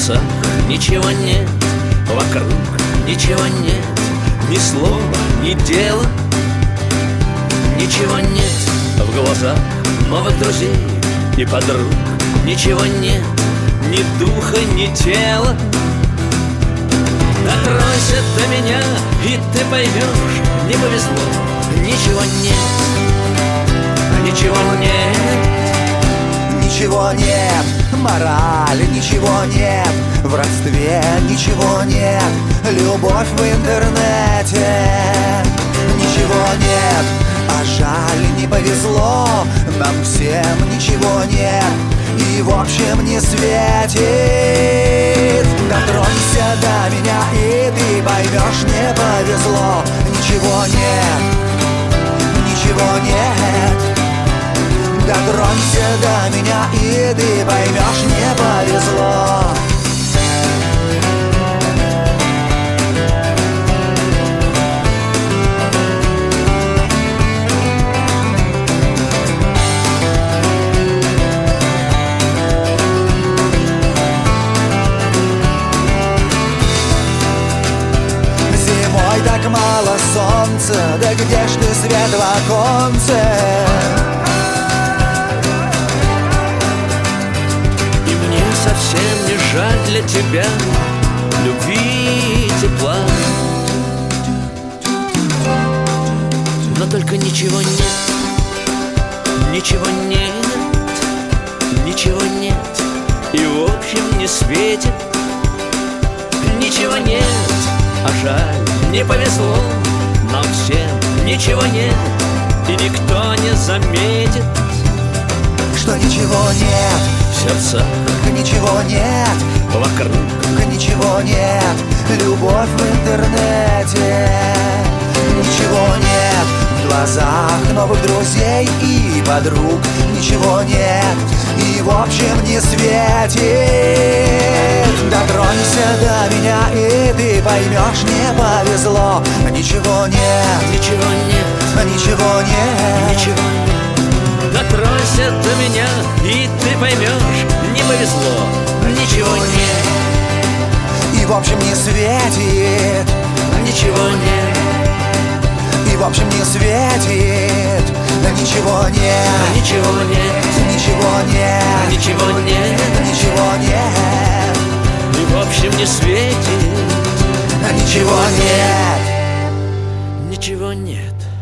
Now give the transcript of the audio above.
сердцах ничего нет, вокруг ничего нет, ни слова, ни дела. Ничего нет в глазах новых друзей и подруг, ничего нет, ни духа, ни тела. Дотронься до меня, и ты поймешь, не повезло. Ничего нет, ничего нет. Ничего нет, морали ничего нет, в родстве ничего нет, любовь в интернете ничего нет. А жаль, не повезло, нам всем ничего нет, и в общем не светит. Дотронься до меня, и ты поймешь, не повезло. Ничего нет, ничего нет. Дотронься до меня, и ты поймешь, не повезло. Зимой так мало солнца, да где ж ты, свет в оконце? Совсем не жаль для тебя любви и тепла. Но только ничего нет, ничего нет, ничего нет, и в общем не светит. Ничего нет, а жаль, не повезло нам всем. Ничего нет, и никто не заметит, что ничего нет в сердцах, ничего нет вокруг, ничего нет, любовь в интернете ничего нет, в глазах новых друзей и подруг ничего нет, и в общем не светит. Дотронься до меня, и ты поймешь, не повезло. Ничего нет, ничего нет, ничего нет, ничего нет. Дотронься до меня, и ты поймешь, не повезло. Ничего нет, и в общем не светит. Ничего нет, и в общем не светит. Ничего нет, ничего нет, ничего нет, ничего нет, ничего нет, и в общем не светит. ничего нет, ничего нет.